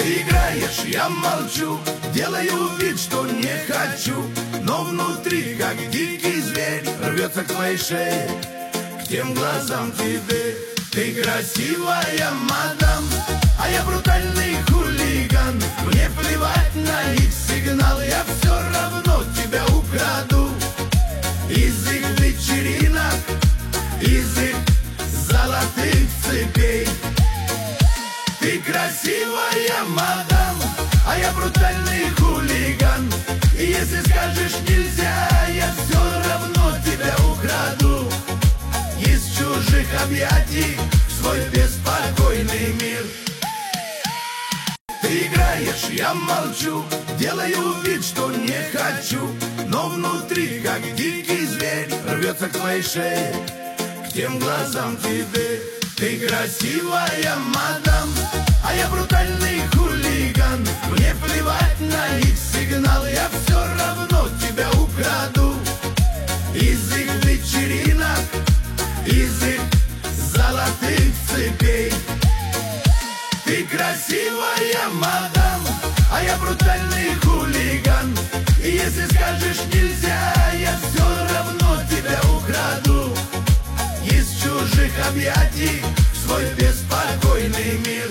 Ты играешь, я молчу, делаю вид, что не хочу, но внутри, как дикий зверь, рвется к твоей шее, к тем глазам тебе. Ты красивая мадам, а я брутальный хулиган. Мне плевать на их сигнал, я все равно тебя украду. Из их вечеринок, из их золотых цепей. Ты красивая мадам, а я брутальный хулиган. И если скажешь нельзя, я все равно тебя украду. Из чужих объятий в свой беспокойный мир. Ты играешь, я молчу, делаю вид, что не хочу, но внутри, как дикий зверь, рвется к твоей шее, к тем глазам тебе. Ты красивая мадам, а я брутальный хулиган. Мне плевать на их сигнал, я все равно тебя украду. Из их вечеринок, из их золотых цепей. Ты красивая мадам, а я брутальный хулиган. И если скажешь нельзя, я все равно тебя украду. Из чужих объятий в свой беспокойный мир.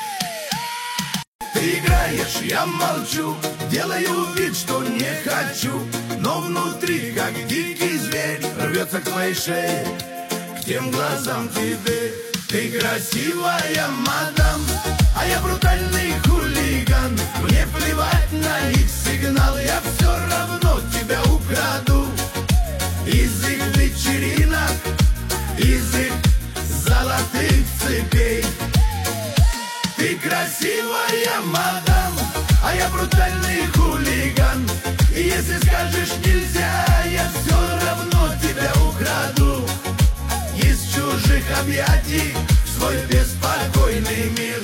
Ты играешь, я молчу, делаю вид, что не хочу, но внутри, как дикий зверь, рвется к твоей шее, к тем глазам тебе. Ты красивая мадам, а я брутальный хулиган. Мне плевать на их сигнал, я все равно тебя украду. Из их вечеринок, из их золотых цепей. Ты красивая мадам, а я брутальный хулиган. И если скажешь нельзя, я все равно тебя украду. Из чужих объятий в свой беспокойный мир.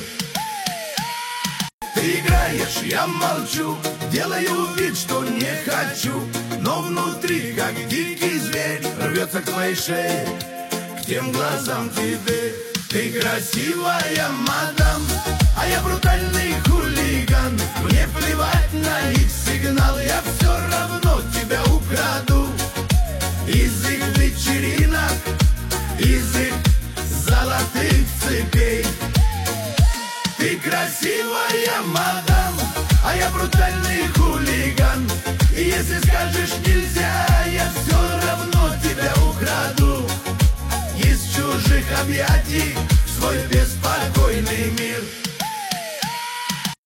Ты играешь, я молчу, делаю вид, что не хочу, но внутри, как дикий зверь, рвется к твоей шее, к тем глазам тебе. Ты красивая мадам, а я брутальный хулиган. Мне плевать на их сигнал, я все равно тебя украду. Из их вечеринок, из их золотых цепей. Ты красивая мадам, а я брутальный хулиган. И если скажешь нельзя, я все равно тебя украду. Из чужих объятий в свой беспокойный мир.